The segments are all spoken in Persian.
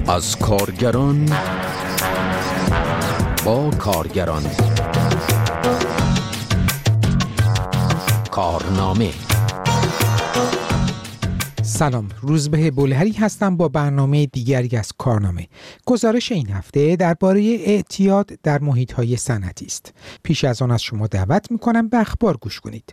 از کارگران با کارگران. کارنامه. سلام، روزبه بولهری هستم با برنامه دیگری از کارنامه. گزارش این هفته درباره اعتیاد در محیط‌های صنعتی است. پیش از آن از شما دعوت می‌کنم به اخبار گوش کنید.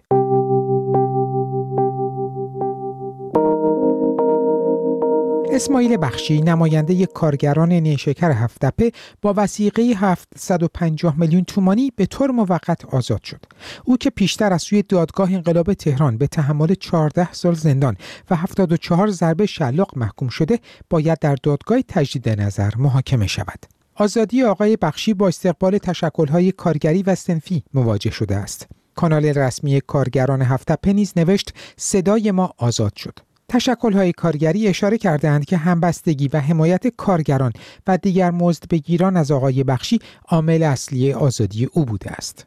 اسماعیل بخشی، نماینده کارگران نیشکر هفت‌تپه، با وثیقه 750 میلیون تومانی به طور موقت آزاد شد. او که پیشتر از سوی دادگاه انقلاب تهران به تحمل 14 سال زندان و 74 ضربه شلاق محکوم شده، باید در دادگاه تجدید نظر محاکمه شود. آزادی آقای بخشی با استقبال تشکل‌های کارگری و صنفی مواجه شده است. کانال رسمی کارگران هفت‌تپه نیز نوشت صدای ما آزاد شد. تشکل‌های کارگری اشاره کردند که همبستگی و حمایت کارگران و دیگر مزدبگیران از آقای بخشی عامل اصلی آزادی او بوده است.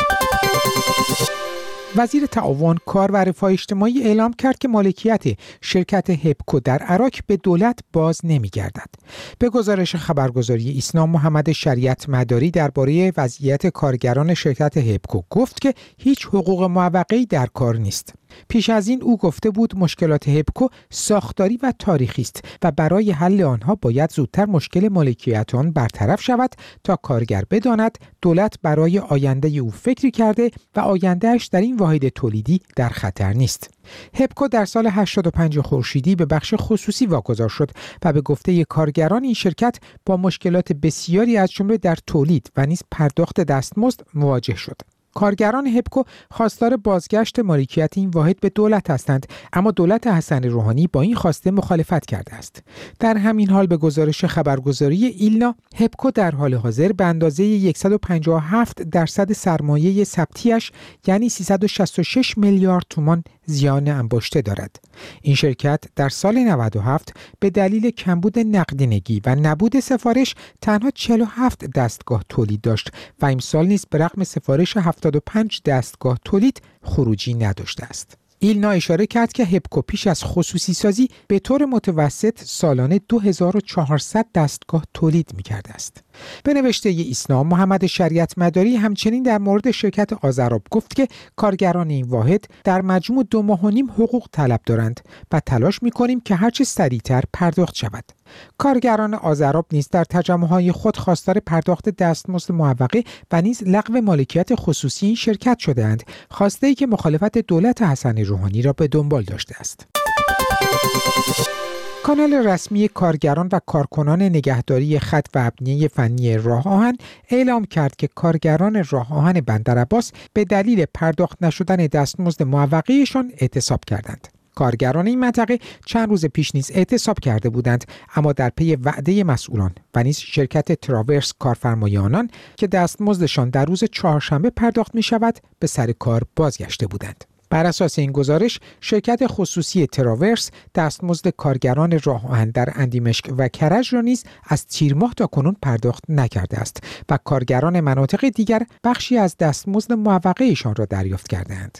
وزیر تعاون، کار و رفاه اجتماعی اعلام کرد که مالکیت شرکت هپکو در عراق به دولت باز نمی‌گردد. به گزارش خبرگزاری ایسنا، محمد شریعت مداری درباره وضعیت کارگران شرکت هپکو گفت که هیچ حقوق موقعی در کار نیست. پیش از این او گفته بود مشکلات هپکو ساختاری و تاریخی است و برای حل آنها باید زودتر مشکل مالکیت آن برطرف شود تا کارگر بداند دولت برای آینده او فکری کرده و آیندهش در این واحد تولیدی در خطر نیست. هپکو در سال 85 خورشیدی به بخش خصوصی واگذار شد و به گفته کارگران این شرکت با مشکلات بسیاری از جمله در تولید و نیز پرداخت دستمزد مواجه شد. کارگران هپکو خواستار بازگشت مالکیت این واحد به دولت هستند، اما دولت حسن روحانی با این خواسته مخالفت کرده است. در همین حال به گزارش خبرگزاری ایلنا، هپکو در حال حاضر به اندازه 157% سرمایه ثبتیش یعنی 366 میلیارد تومان زیان انباشته دارد. این شرکت در سال 97 به دلیل کمبود نقدینگی و نبود سفارش تنها 47 دستگاه تولید داشت و امسال نیز به رغم سفارش 75 دستگاه تولید خروجی نداشته است. ایلنا اشاره کرد که هپکو پیش از خصوصی سازی به طور متوسط سالانه 2400 دستگاه تولید می‌کرده است. به نوشته ایسنا، محمد شریعت مداری همچنین در مورد شرکت آذراب گفت که کارگران این واحد در مجموع 2.5 ماه حقوق طلب دارند و تلاش می‌کنیم که هرچه سریعتر پرداخت شود. کارگران آذراب نیز در تجمع‌های خود خواستار پرداخت دستمزد معوقه و نیز لغو مالکیت خصوصی این شرکت شده‌اند، خواسته‌ای که مخالفت دولت حسن روحانی را به دنبال داشته است. کانال رسمی کارگران و کارکنان نگهداری خط و ابنیه فنی راه آهن اعلام کرد که کارگران راه آهن بندرعباس به دلیل پرداخت نشدن دستمزد معوقه‌شان اعتصاب کردند. کارگران این منطقه چند روز پیش نیز اعتصاب کرده بودند، اما در پی وعده مسئولان و نیز شرکت تراورس کارفرمای آنان که دستمزدشان در روز چهارشنبه پرداخت می شود به سر کار بازگشته بودند. بر اساس این گزارش، شرکت خصوصی تراورس دستمزد کارگران راه آهن در اندیمشک و کرج را نیز از تیر ماه تا کنون پرداخت نکرده است و کارگران مناطق دیگر بخشی از دستمزد معوقه‌شان را دریافت کرده‌اند.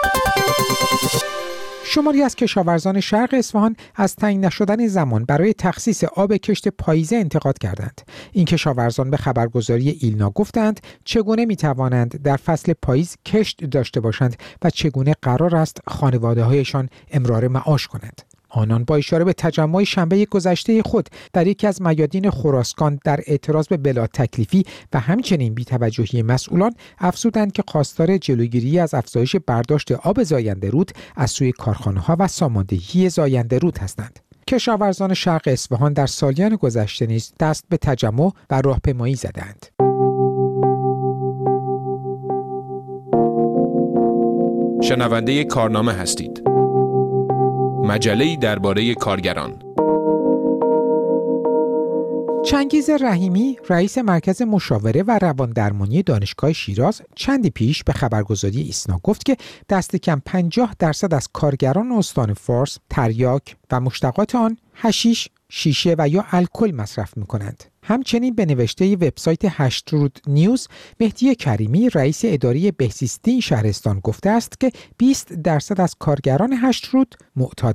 شماری از کشاورزان شرق اصفهان از تعیین نشدن زمان برای تخصیص آب کشت پاییزه انتقاد کردند. این کشاورزان به خبرگزاری ایلنا گفتند چگونه می‌توانند در فصل پاییز کشت داشته باشند و چگونه قرار است خانواده‌هایشان امرار معاش کنند. آنان با اشاره به تجمع شنبه گذشته خود در یکی از میادین خراسان در اعتراض به بلا تکلیفی و همچنین بی‌توجهی مسئولان افزودند که خواستار جلوگیری از افزایش برداشت آب زاینده رود از سوی کارخانه‌ها و ساماندهی زاینده رود هستند. کشاورزان شرق اصفهان در سالیان گذشته نیز دست به تجمع و راهپیمایی زدند. شنونده کارنامه هستید. مجله‌ای درباره کارگران. چنگیز رحیمی، رئیس مرکز مشاوره و رواندرمانی دانشگاه شیراز، چندی پیش به خبرگزاری ایسنا گفت که دست کم 50% از کارگران استان فارس تریاک و مشتقات آن حشیش، شیشه و یا الکل مصرف می‌کنند. همچنین به نوشته وبسایت هشترود نیوز، مهدی کریمی، رئیس اداره بهزیستی شهرستان گفته است که 20% از کارگران هشترود معتادند.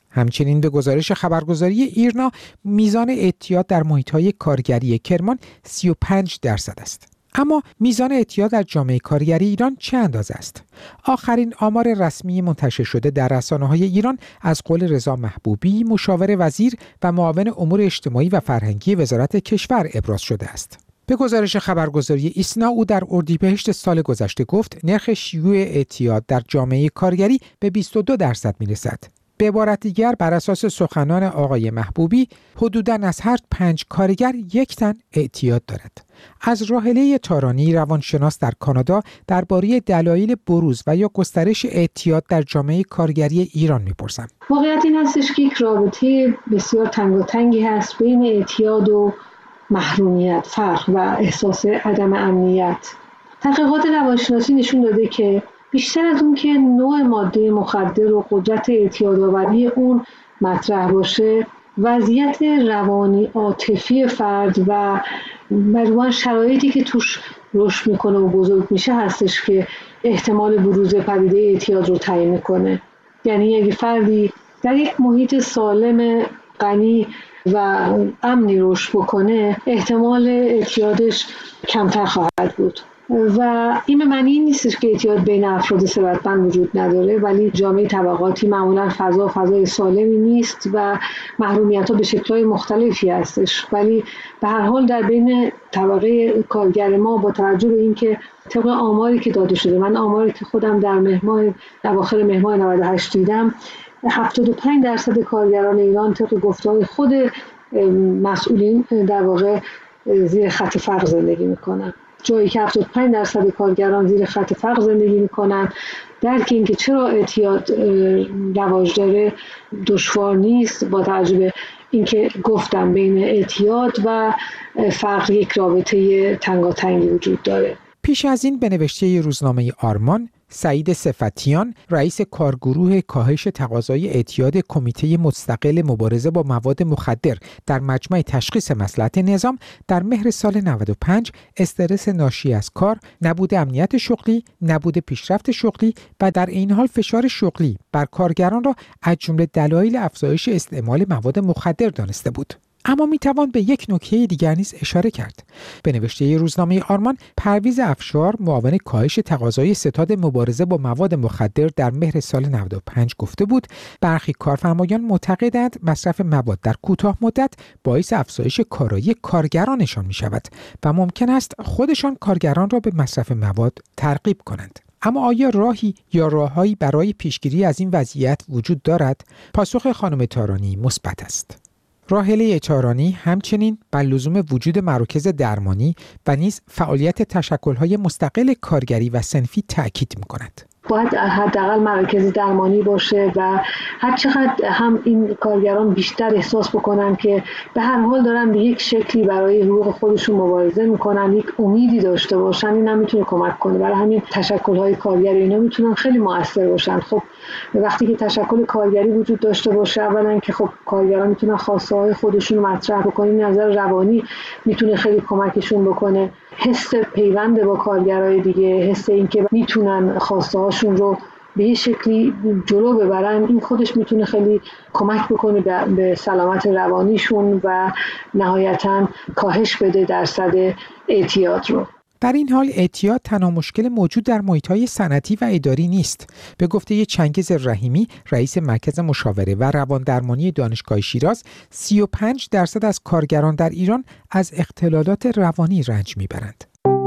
همچنین به گزارش خبرگزاری ایرنا میزان اعتیاد در محیط‌های کارگری کرمان 35% است. اما میزان اعتیاد در جامعه کارگری ایران چه اندازه است؟ آخرین آمار رسمی منتشر شده در رسانه‌های ایران از قول رضا محبوبی، مشاور وزیر و معاون امور اجتماعی و فرهنگی وزارت کشور ابراز شده است. به گزارش خبرگزاری ایسنا، او در اردیبهشت سال گذشته گفت نرخ شیوع اعتیاد در جامعه کارگری به 22% میرسد. به عبارت دیگر، بر اساس سخنان آقای محبوبی، حدوداً از هر 5 کارگر یک تن اعتیاد دارد. از راهله تارانی، روانشناس در کانادا، درباره دلایل بروز و یا گسترش اعتیاد در جامعه کارگری ایران میپرسم. واقعیت این هستش که یک رابطه بسیار تنگاتنگی هست بین اعتیاد و محرومیت، فقر و احساس عدم امنیت. تحقیقات روانشناسی نشون داده که بیشتر از اون که نوع ماده مخدر و قدرت اعتیادآوری اون مطرح باشه، وضعیت روانی عاطفی فرد و مجموعاً شرایطی که توش رشد میکنه و بزرگ میشه هستش که احتمال بروز پدیده اعتیاد رو تعیین میکنه. یعنی اگه فردی در یک محیط سالم، غنی و امنی رشد بکنه، احتمال اعتیادش کمتر خواهد بود. و این به معنی نیستش که اعتیاد بین افراد ثروتمند وجود نداره، ولی جامعه طبقاتی معمولا فضای سالمی نیست و محرومیت‌ها به شکل‌های مختلفی هستش. ولی به هر حال در بین طبقه کارگر ما، با توجه به اینکه طبق آماری که داده شده، من آماری که خودم در اواخر مهر ماه 98 دیدم، 75% کارگران ایران طبق گفته‌های خود مسئولین در واقع زیر خط فقر زندگی میکنن. جایی که 75% کارگران زیر خط فقر زندگی میکنن، درک اینکه چرا اعتیاد رواج داره دشوار نیست، با توجه به اینکه گفتم بین اعتیاد و فقر یک رابطه تنگاتنگی وجود داره. پیش از این به نوشته روزنامه آرمان، سعید صفتیان، رئیس کارگروه کاهش تقاضای اعتیاد کمیته مستقل مبارزه با مواد مخدر در مجمع تشخیص مصلحت نظام، در مهر سال 95 استرس ناشی از کار، نبود امنیت شغلی، نبود پیشرفت شغلی و در این حال فشار شغلی بر کارگران را از جمله دلایل افزایش استعمال مواد مخدر دانسته بود. اما میتوان به یک نکته دیگر نیز اشاره کرد. به نوشته روزنامه آرمان، پرویز افشار، معاون کاهش تقاضای ستاد مبارزه با مواد مخدر در مهر سال 95 گفته بود برخی کارفرمایان معتقدند مصرف مواد در کوتاه مدت باعث افزایش کارایی کارگرانشان می شود و ممکن است خودشان کارگران را به مصرف مواد ترغیب کنند. اما آیا راهی یا راههایی برای پیشگیری از این وضعیت وجود دارد؟ پاسخ خانم تارانی مثبت است. راهله تارانی همچنین بر لزوم وجود مراکز درمانی و نیز فعالیت تشکل‌های مستقل کارگری و صنفی تأکید می‌کند. باید حداقل مراکز درمانی باشه و هر چقدر هم این کارگران بیشتر احساس بکنن که به هر حال دارن به یک شکلی برای حقوق خودشون مبارزه میکنن، یک امیدی داشته باشن، این هم میتونه کمک کنه. برای همین تشکل‌های کارگری اینا میتونن خیلی موثر باشن. خب وقتی که تشکل کارگری وجود داشته باشه، اولا که خب کارگران میتونن خواسته‌های خودشون رو مطرح بکنن، نظر روانی میتونه خیلی کمکشون بکنه، حس پیوند با کارگرای دیگه، حس اینکه میتونن خواسته‌هاشون رو به یه شکلی جلو ببرن، این خودش میتونه خیلی کمک بکنه به سلامت روانیشون و نهایتاً کاهش بده درصد اعتیاد رو. در این حال اعتیاد تنها مشکل موجود در محیط‌های صنعتی و اداری نیست. به گفته چنگیز رحیمی، رئیس مرکز مشاوره و رواندرمانی دانشگاه شیراز، 35% از کارگران در ایران از اختلالات روانی رنج میبرند.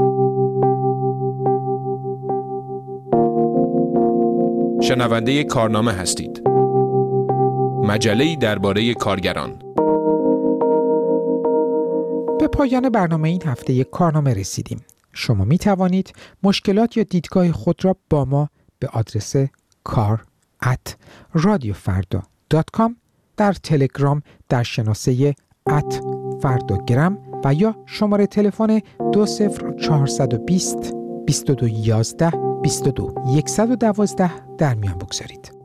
شنونده کارنامه هستید. مجله‌ای درباره کارگران. به پایان برنامه این هفته کارنامه رسیدیم. شما می توانید مشکلات یا دیدگاه خود را با ما به آدرس kar@radiofarda.com، در تلگرام در شناسه @فرداگرام و یا شماره تلفن 20420 2211 22 112 در میان بگذارید.